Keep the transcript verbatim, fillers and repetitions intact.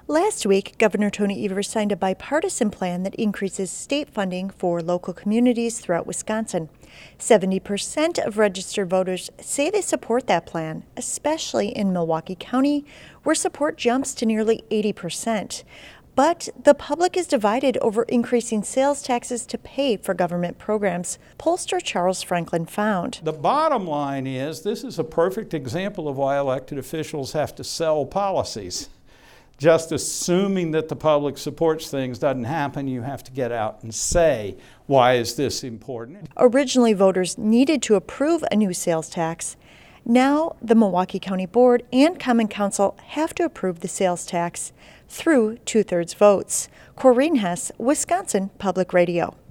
Last week, Governor Tony Evers signed a bipartisan plan that increases state funding for local communities throughout Wisconsin. seventy percent of registered voters say they support that plan, especially in Milwaukee County, where support jumps to nearly eighty percent. But the public is divided over increasing sales taxes to pay for government programs, pollster Charles Franklin found. The bottom line is this is a perfect example of why elected officials have to sell policies. Just assuming that the public supports things doesn't happen. You have to get out and say, why is this important? Originally, voters needed to approve a new sales tax. Now, the Milwaukee County Board and Common Council have to approve the sales tax through two-thirds votes. Corinne Hess, Wisconsin Public Radio.